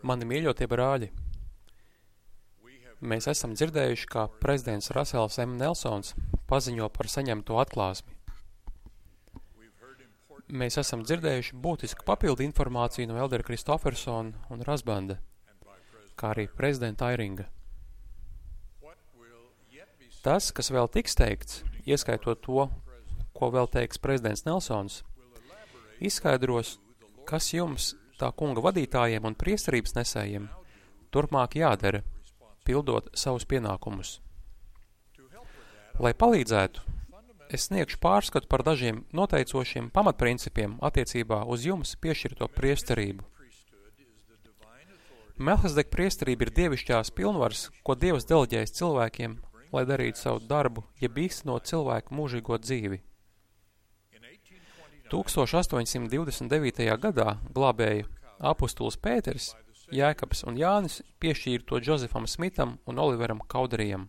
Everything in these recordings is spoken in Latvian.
Mani mīļotie brāļi, mēs esam dzirdējuši, kā prezidents Rasels M. Nelsons paziņo par saņemto atklāsmi. Mēs esam dzirdējuši būtisku papildu informāciju no Eldera Kristofersona un Rasbanda, kā arī prezidenta Airinga. Tas, kas vēl tiks teikts, ieskaitot to, ko vēl teiks prezidents Nelsons, izskaidros, kas jums, tā kunga vadītājiem un priesterības nesējiem, turpmāk jādara, pildot savus pienākumus. Lai palīdzētu, es sniegšu pārskatu par dažiem noteicošiem pamatprincipiem attiecībā uz jums piešķirto priesterību. Melhizedeka priesterība ir dievišķās pilnvaras, ko Dievs deleģējas cilvēkiem, lai darītu savu darbu, jeb īstenot cilvēku mūžīgo dzīvi. 1829. gadā glābēja apustulis Pēters, Jēkabs un Jānis piešķīra to Džozefam Smitam un Oliveram Kauderijam.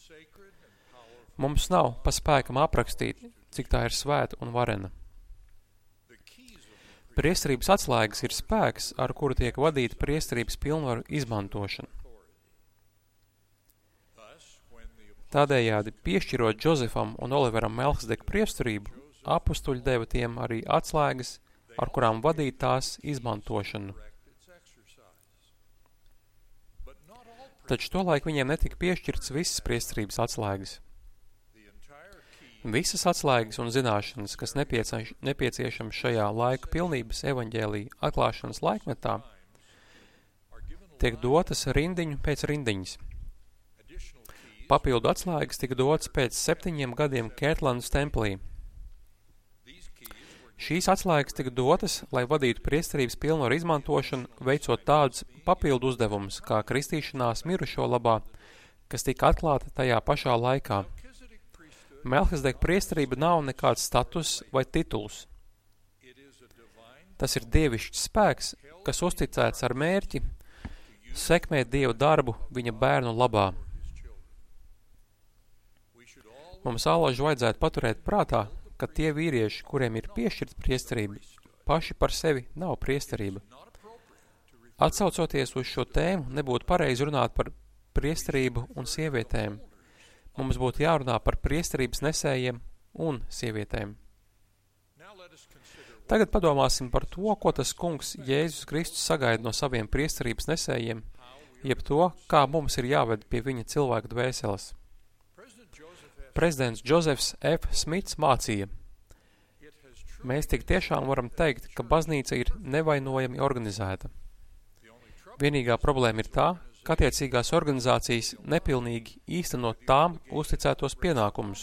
Mums nav pa spēkam aprakstīt, cik tā ir svēta un varena. Priesterības atslēgas ir spēks, ar kuru tiek vadīta priesterības pilnvaru izmantošana. Tādējādi, piešķirot Džozefam un Oliveram Melhizedeka priesterību, apustuļi deva tiem arī atslēgas, ar kurām vadīt tās izmantošanu. Taču tolaik viņiem netika piešķirts visas priesterības atslēgas. Visas atslēgas un zināšanas, kas nepieciešams šajā laika pilnības evaņģēlija atklāšanas laikmetā, tiek dotas rindiņu pēc rindiņas. Papildu atslēgas tika dotas pēc 7 gadiem Kērtlandas templī. Šīs atslēgas tika dotas, lai vadītu priesterības pilnvaru izmantošanu, veicot tādus papildu uzdevumus, kā kristīšanās mirušo labā, kas tika atklāta tajā pašā laikā. Melhizedeka priesterība nav nekāds status vai tituls. Tas ir dievišķs spēks, kas uzticēts ar mērķi sekmēt Dievu darbu viņa bērnu labā. Mums allaži vajadzētu paturēt prātā, ka tie vīrieši, kuriem ir piešķirta priesterība, paši par sevi nav priesterība. Atsaucoties uz šo tēmu, nebūtu pareizi runāt par priesterību un sievietēm. Mums būtu jārunā par priesterības nesējiem un sievietēm. Tagad padomāsim par to, ko tas kungs Jēzus Kristus sagaida no saviem priesterības nesējiem, jeb to, kā mums ir jāved pie viņa cilvēku dvēseles. Prezidents Džozefs F. Smits mācīja: mēs tik tiešām varam teikt, ka baznīca ir nevainojami organizēta. Vienīgā problēma ir tā, ka attiecīgās organizācijas nepilnīgi īstenot tām uzticētos pienākumus.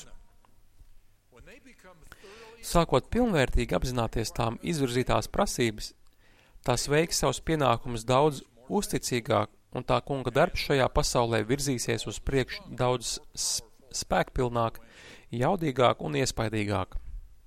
Sākot pilnvērtīgi apzināties tām izvirzītās prasības, tās veiks savus pienākumus daudz uzticīgāk, un tā kunga darbs šajā pasaulē virzīsies uz priekšu daudz spēkpilnāk, jaudīgāk un iespaidīgāk.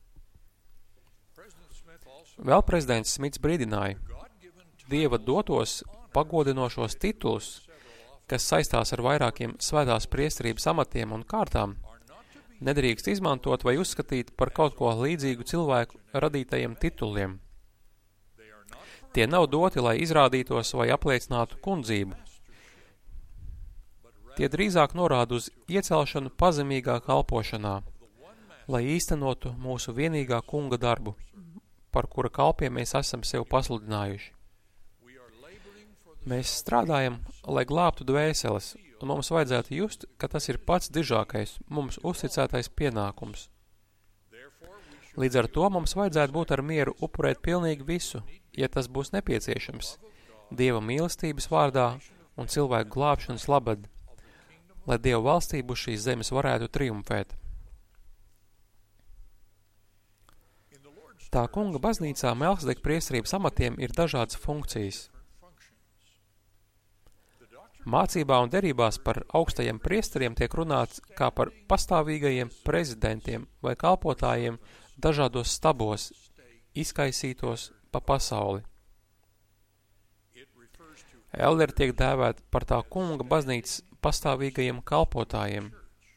Vēl prezidents Smits brīdināja: Dieva dotos pagodinošos titulus, kas saistās ar vairākiem svētās priesterības amatiem un kārtām, nedrīkst izmantot vai uzskatīt par kaut ko līdzīgu cilvēku radītajiem tituliem. Tie nav doti, lai izrādītos vai apliecinātu kundzību. Tie drīzāk norāda uz iecelšanu pazemīgā kalpošanā, lai īstenotu mūsu vienīgā kunga darbu, par kura kalpiem mēs esam sev pasludinājuši. Mēs strādājam, lai glābtu dvēseles, un mums vajadzētu just, ka tas ir pats dižākais, mums uzticētais pienākums. Līdz ar to mums vajadzētu būt ar mieru upurēt pilnīgi visu, ja tas būs nepieciešams, Dieva mīlestības vārdā un cilvēku glābšanas labad, lai Dieva valstību šīs zemes varētu triumfēt. Tā kunga baznīcā Melhizedeka priesterības amatiem ir dažādas funkcijas. Mācībā un derībās par augstajiem priesteriem tiek runāts kā par pastāvīgajiem prezidentiem vai kalpotājiem dažādos stabos, izkaisītos pa pasauli. Elderi tiek dēvēti par tā kunga baznīcas pastāvīgajiem kalpotājiem.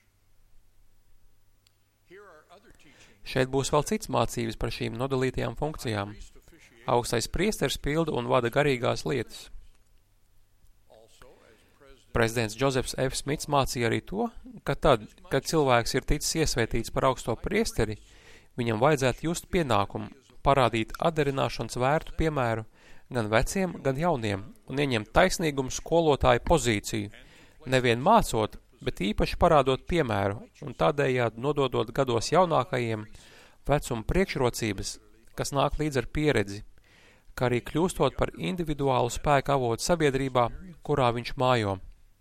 Šeit būs vēl cits mācības par šīm nodalītajām funkcijām. Augstais priesteris pilda un vada garīgās lietas. Prezidents Džozefs F. Smits mācīja arī to, ka tad, kad cilvēks ir ticis iesvētīts par augsto priesteri, viņam vajadzētu just pienākumu parādīt atdarināšanas vērtu piemēru gan veciem, gan jauniem un ieņemt taisnīgumu skolotāju pozīciju, nevien mācot, bet īpaši parādot piemēru un tādējādi nododot gados jaunākajiem vecuma priekšrocības, kas nāk līdz ar pieredzi, kā arī kļūstot par individuālu spēku avotu sabiedrībā, kurā viņš mājo.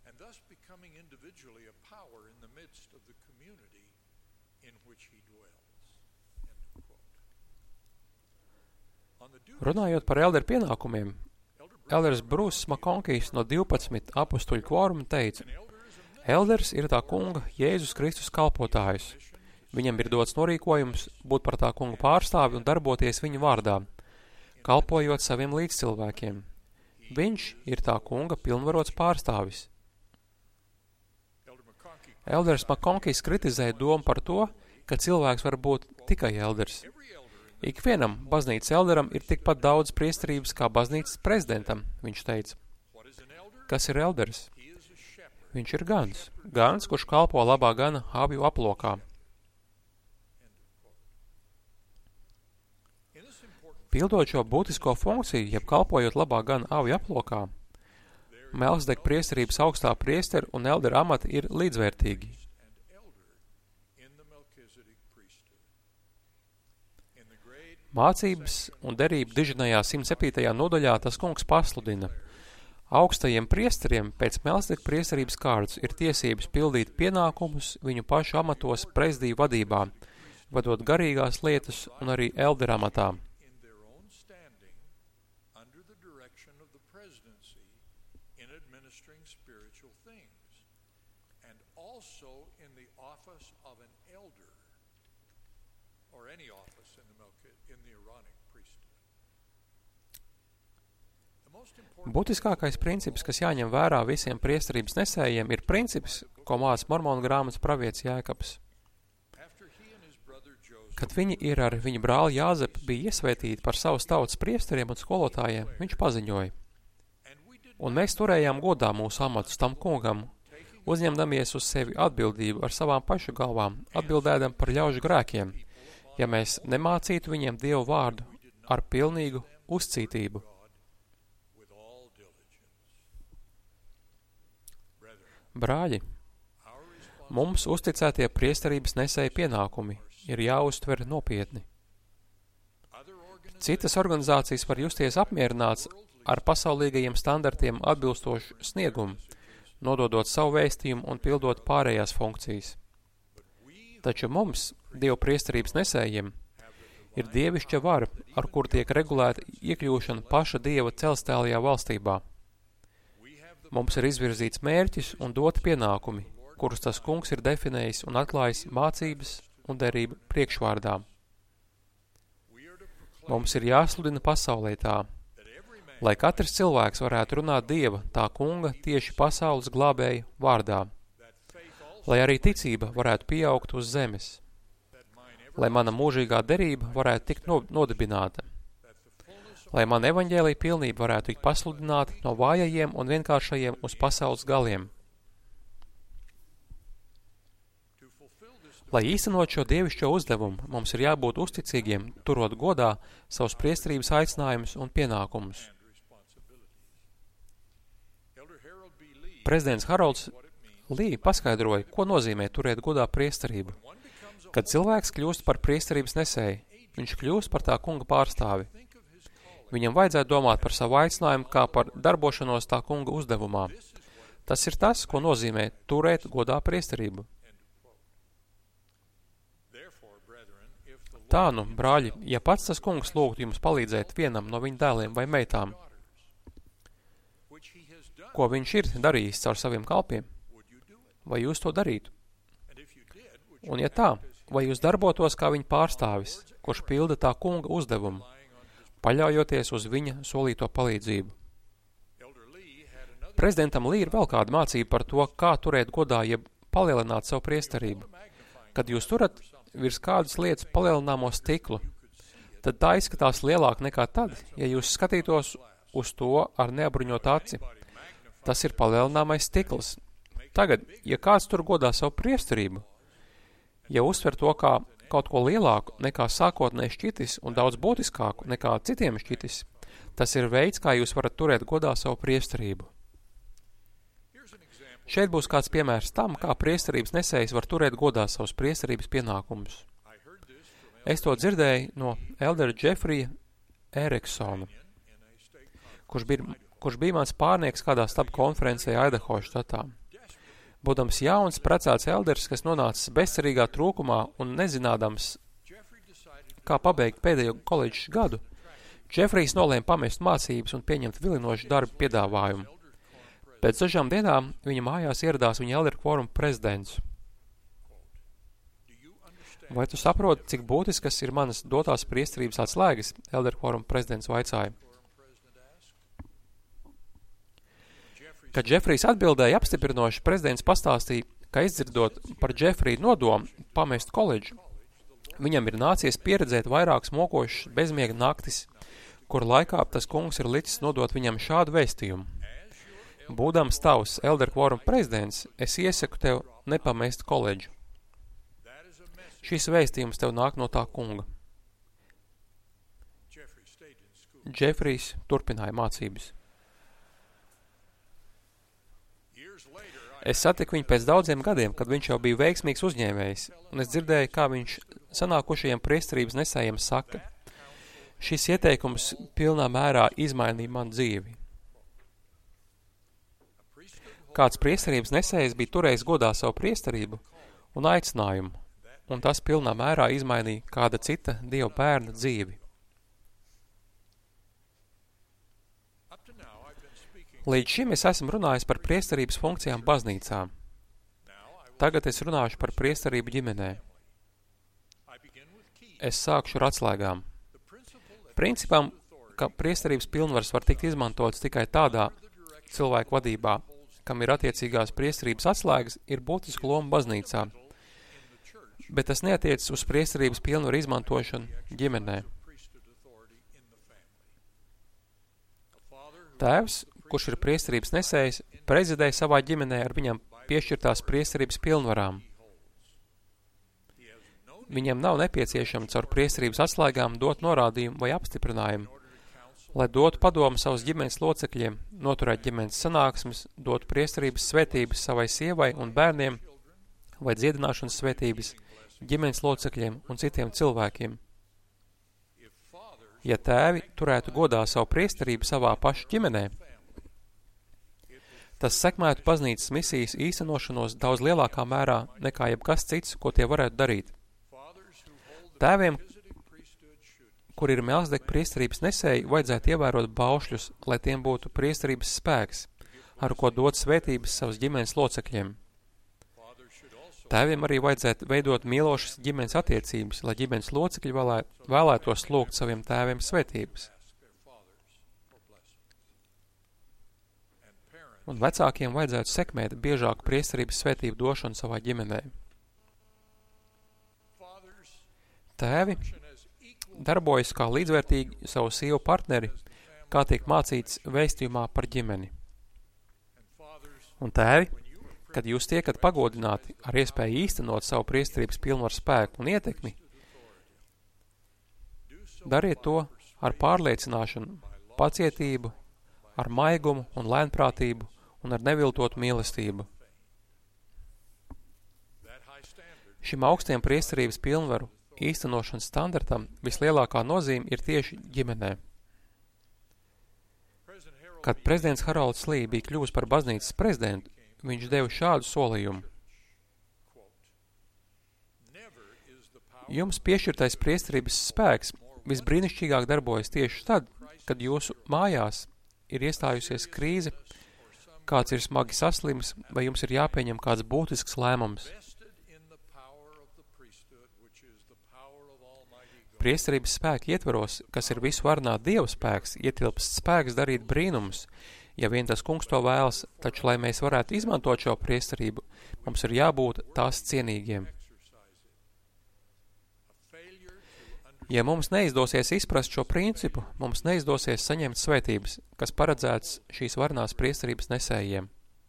Runājot par elderu pienākumiem, elders Bruce McConkeys no 12 apustuļu kvoruma teica: Elders ir tā kunga Jēzus Kristus kalpotājs. Viņam ir dots norīkojums būt par tā kunga pārstāvi un darboties viņa vārdā, kalpojot saviem līdzcilvēkiem. Viņš ir tā kunga pilnvarots pārstāvis. Elders McConkeys kritizēja domu par to, ka cilvēks var būt tikai elders. Ikvienam baznīcas elderam ir tikpat daudz priesterības kā baznīcas prezidentam, viņš teica. Kas ir elders? Viņš ir gans, kurš kalpo labā gana avju aplokā. Pildot šo būtisko funkciju, jeb kalpojot labā gana avju aplokā, Melkisedeka priesterības augstā priestera un eldera amati ir līdzvērtīgi. Mācības un derību dižinajā 107. nodaļā tas kungs pasludina. Augstajiem priesteriem pēc Melkisedeka priesterības kārtas ir tiesības pildīt pienākumus viņu pašu amatos prezidiju vadībā, vadot garīgās lietas un arī eldera amatā. Būtiskākais princips, kas jāņem vērā visiem priesterības nesējiem, ir princips, ko māca Mormonu grāmatas pravietis Jēkabs. Kad viņi ir ar viņu brāli Jāzepu bija iesvētīti par savas tautas priesteriem un skolotājiem, viņš paziņoja: Un mēs turējām godā mūsu amatus tam kungam, uzņemdamies uz sevi atbildību ar savām pašu galvām, atbildēdam par ļaužu grēkiem, ja mēs nemācītu viņiem Dievu vārdu ar pilnīgu uzcītību. Brāļi, mums uzticētie priesterības nesēja pienākumi ir jāuztver nopietni. Citas organizācijas var justies apmierināts ar pasaulīgajiem standartiem atbilstošu sniegumu, nododot savu vēstījumu un pildot pārējās funkcijas. Taču mums, Dievu priesterības nesējiem, ir dievišķa vara, ar kur tiek regulēta iekļūšana paša Dieva celstēlajā valstībā. Mums ir izvirzīts mērķis un doti pienākumi, kurus tas kungs ir definējis un atklājis mācības un derību priekšvārdā. Mums ir jāsludina pasaulē tā, lai katrs cilvēks varētu runāt Dieva, tā kunga, tieši pasaules glābēju vārdā, lai arī ticība varētu pieaugt uz zemes, lai mana mūžīgā derība varētu tikt nodibināta, lai man evaņģēlija pilnība varētu tikt pasludināta no vājajiem un vienkāršajiem uz pasaules galiem. Lai īstenot šo dievišķo uzdevumu, mums ir jābūt uzticīgiem, turot godā savus priesterības aicinājumus un pienākumus. Prezidents Harolds Lī paskaidroja, ko nozīmē turēt godā priesterību. Kad cilvēks kļūst par priesterības nesēju, viņš kļūst par tā kunga pārstāvi. Viņam vajadzētu domāt par savu aicinājumu kā par darbošanos tā kunga uzdevumā. Tas ir tas, ko nozīmē turēt godā priesterību. Tā nu, brāļi, ja pats tas kungs lūgtu jums palīdzēt vienam no viņa dēliem vai meitām, ko viņš ir darījis caur saviem kalpiem, vai jūs to darītu? Un ja tā, vai jūs darbotos kā viņa pārstāvis, kurš pilda tā kunga uzdevumu, paļaujoties uz viņa solīto palīdzību? Prezidentam Lī ir vēl kāda mācība par to, kā turēt godā, jeb palielināt savu priesterību. Kad jūs turat virs kādas lietas palielināmo stiklu, tad tā izskatās lielāk nekā tad, ja jūs skatītos uz to ar neapbruņot aci. Tas ir palielināmais stikls. Tagad, ja kāds tur godā savu priesterību, ja uztver to kā kaut ko lielāku nekā sākotnēji šķitis un daudz būtiskāku nekā citiem šķitis, tas ir veids, kā jūs varat turēt godā savu priesterību. Šeit būs kāds piemērs tam, kā priesterības nesējs var turēt godā savus priesterības pienākumus. Es to dzirdēju no eldera Džefrija Eriksona, kurš bija mans pārnieks kādā stāba konferencē Aidaho štatā. Būdams jauns, precēts elders, kas nonācis bezcerīgā trūkumā un nezinādams, kā pabeigt pēdējo koledžas gadu, Džefrijs nolēma pamest mācības un pieņemt vilinošu darbu piedāvājumu. Pēc dažām dienām viņa mājās ieradās viņa eldera kvoruma prezidents. Vai tu saproti, cik būtiskas ir manas dotās priesterības atslēgas? Eldera kvoruma prezidents vaicāja. Kad Džefrijs atbildēja apstiprinoši, prezidents pastāstīja, ka izdzirdot par Džefrija nodomu pamest koledžu, viņam ir nācies pieredzēt vairākas mokošas bezmiega naktis, kur laikā tas kungs ir licis nodot viņam šādu vēstījumu. Būdams tavs eldera kvoruma prezidents, es iesaku tev nepamest koledžu. Šis vēstījums tev nāk no tā kunga. Džefrijs turpināja mācības. Es satiku viņu pēc daudziem gadiem, kad viņš jau bija veiksmīgs uzņēmējs, un es dzirdēju, kā viņš sanākušajiem priesterības nesējiem saka. Šis ieteikums pilnā mērā izmainīja manu dzīvi. Kāds priesterības nesējs bija turējis godā savu priesterību un aicinājumu, un tas pilnā mērā izmainīja kāda cita Dieva bērna dzīvi. Līdz šim es esmu runājis par priesterības funkcijām baznīcā. Tagad es runāšu par priesterību ģimenē. Es sākšu ar atslēgām. Principam, ka priesterības pilnvars var tikt izmantots tikai tādā cilvēku vadībā, kam ir attiecīgās priesterības atslēgas, ir būtiska loma baznīcā, bet tas neatiecas uz priesterības pilnvaru izmantošanu ģimenē. Tēvs, kurš ir priesterības nesējs, prezidēja savā ģimenē ar viņam piešķirtās priesterības pilnvarām. Viņam nav nepieciešams caur priesterības atslēgām dot norādījumu vai apstiprinājumu, lai dotu padomu savus ģimenes locekļiem, noturēt ģimenes sanāksmes, dot priesterības svētības savai sievai un bērniem vai dziedināšanas svētības ģimenes locekļiem un citiem cilvēkiem. Ja tēvi turētu godā savu priesterību savā pašu ģimenē, tas sekmētu baznīcas misijas īstenošanos daudz lielākā mērā nekā jebkas cits, ko tie varētu darīt. Tēviem, kur ir Melzdeka priesterības nesēji, vajadzētu ievērot baušļus, lai tiem būtu priesterības spēks, ar ko dot svētības savas ģimenes locekļiem. Tēviem arī vajadzētu veidot mīlošas ģimenes attiecības, lai ģimenes locekļi vēlētos lūgt saviem tēviem svētības. Un vecākiem vajadzētu sekmēt biežāku priesterības svētību došanu savā ģimenē. Tēvi darbojas kā līdzvērtīgi savu sievu partneri, kā tiek mācīts vēstījumā par ģimeni. Un tēvi, kad jūs tiekat pagodināti ar iespēju īstenot savu priesterības pilnvaru spēku un ietekmi, dariet to ar pārliecināšanu, pacietību, ar maigumu un lēnprātību un ar neviltotu mīlestību. Šim augstiem priesterības pilnvaru īstenošanas standartam vislielākā nozīme ir tieši ģimenē. Kad prezidents Harolds Lī bija kļuvis par baznīcas prezidentu, viņš deva šādu solījumu. Jums piešķirtais priesterības spēks visbrīnišķīgāk darbojas tieši tad, kad jūsu mājās ir iestājusies krīze, kāds ir smagi saslims, vai jums ir jāpieņem kāds būtisks lēmums. Priesterības spēka ietvaros, kas ir visvarenā Dieva spēks, ietilpst spēks darīt brīnumus, ja vien tas kungs to vēlas, taču, lai mēs varētu izmantot šo priesterību, mums ir jābūt tās cienīgiem. Ja mums neizdosies izprast šo principu, mums neizdosies saņemt svētības, kas paredzēts šīs varnās priesterības nesējiem.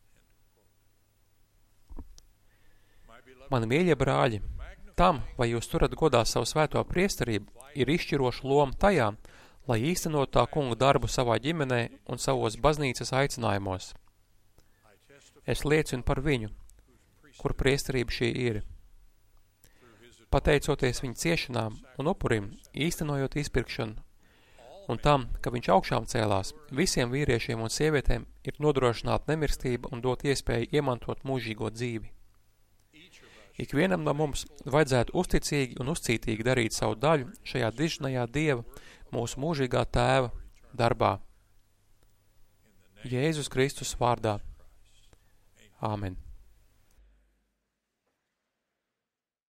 Mani mīļie brāļi, tam, vai jūs turat godā savu svēto priesterību, ir izšķiroša loma tajā, lai īstenot tā kunga darbu savā ģimenē un savos baznīcas aicinājumos. Es liecinu par viņu, kur priesterība šī ir. Pateicoties viņa ciešanām un upurim, īstenojot izpirkšanu, un tam, ka viņš augšām cēlās, visiem vīriešiem un sievietēm ir nodrošināta nemirstība un dot iespēju iemantot mūžīgo dzīvi. Ikvienam no mums vajadzētu uzticīgi un uzcītīgi darīt savu daļu šajā dižnajā Dieva, mūsu mūžīgā Tēva darbā. Jēzus Kristus vārdā. Āmen.